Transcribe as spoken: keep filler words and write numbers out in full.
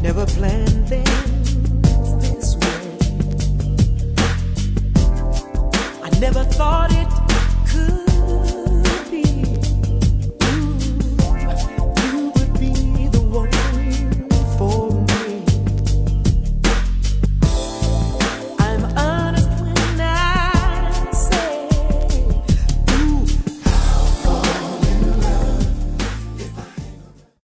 never planned things this way. I never thought it